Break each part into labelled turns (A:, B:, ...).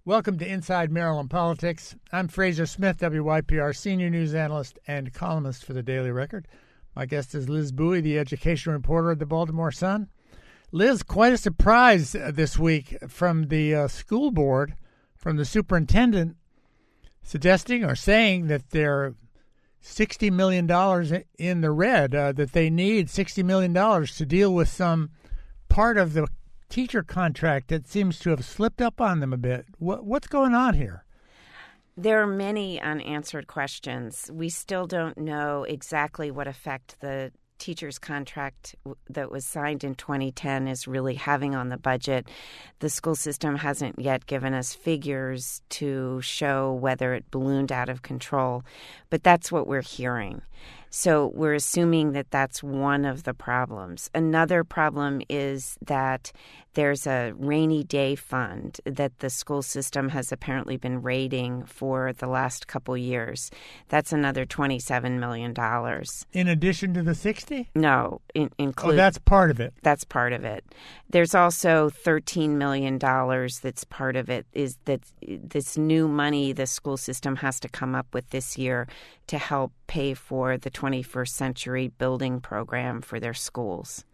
A: Welcome to Inside Maryland Politics. I'm Fraser Smith, WYPR senior news analyst and columnist for the Daily Record. My guest is Liz Bowie, the education reporter at the Baltimore Sun. Liz, quite a surprise this week from the school board, from the superintendent, suggesting or saying that they're $60 million in the red, that they need $60 million to deal with some part of the teacher contract that seems to have slipped up on them a bit. What's going on here?
B: There are many unanswered questions. We still don't know exactly what effect the teacher's contract that was signed in 2010 is really having on the budget. The school system hasn't yet given us figures to show whether it ballooned out of control, but that's what we're hearing. So we're assuming that that's one of the problems. Another problem is that there's a rainy day fund that the school system has apparently been raiding for the last couple years. That's another $27 million.
A: In addition to the 60?
B: No, include.
A: Oh, that's part of it.
B: That's part of it. There's also $13 million that's part of it, is that this new money the school system has to come up with this year to help pay for the 21st century building program for their schools.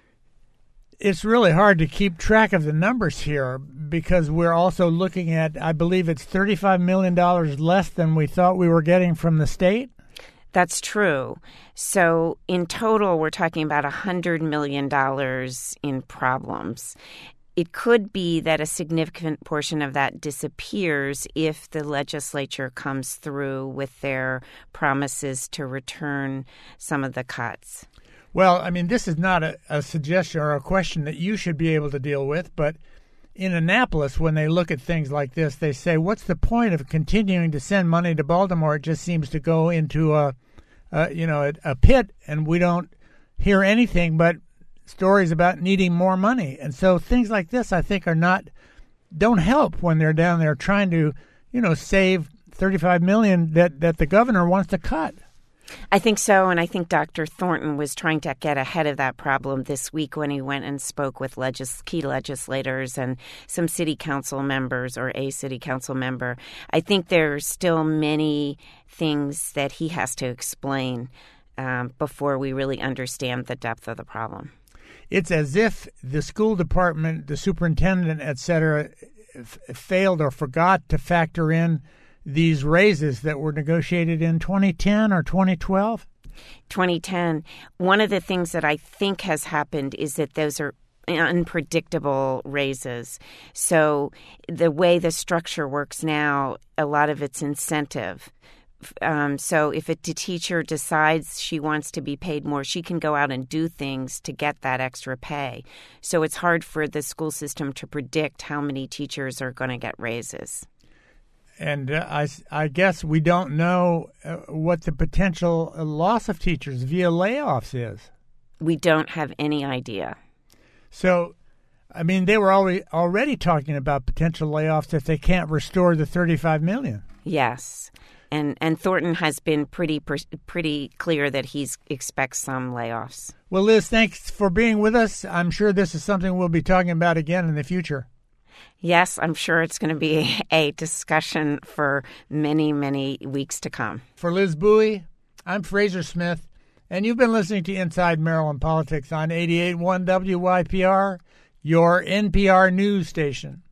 A: It's really hard to keep track of the numbers here because we're also looking at, I believe it's $35 million less than we thought we were getting from the state.
B: That's true. So in total, we're talking about $100 million in problems. It could be that a significant portion of that disappears if the legislature comes through with their promises to return some of the cuts.
A: Well, I mean, this is not a suggestion or a question that you should be able to deal with, but in Annapolis, when they look at things like this, they say, what's the point of continuing to send money to Baltimore? It just seems to go into a pit, and we don't hear anything but stories about needing more money. And so things like this, I think, don't help when they're down there trying to, save $35 million that the governor wants to cut.
B: I think so, and I think Dr. Thornton was trying to get ahead of that problem this week when he went and spoke with key legislators and some city council members or a city council member. I think there's still many things that he has to explain before we really understand the depth of the problem.
A: It's as if the school department, the superintendent, et cetera, failed or forgot to factor in these raises that were negotiated in 2010 or 2012?
B: 2010. One of the things that I think has happened is that those are unpredictable raises. So the way the structure works now, a lot of it's incentive. So if the teacher decides she wants to be paid more, she can go out and do things to get that extra pay. So it's hard for the school system to predict how many teachers are going to get raises.
A: And I guess we don't know what the potential loss of teachers via layoffs is.
B: We don't have any idea.
A: So, I mean, they were already talking about potential layoffs if they can't restore the $35 million.
B: Yes. And Thornton has been pretty clear that he expects some layoffs.
A: Well, Liz, thanks for being with us. I'm sure this is something we'll be talking about again in the future.
B: Yes, I'm sure it's going to be a discussion for many, many weeks to come.
A: For Liz Bowie, I'm Fraser Smith, and you've been listening to Inside Maryland Politics on 88.1 WYPR, your NPR news station.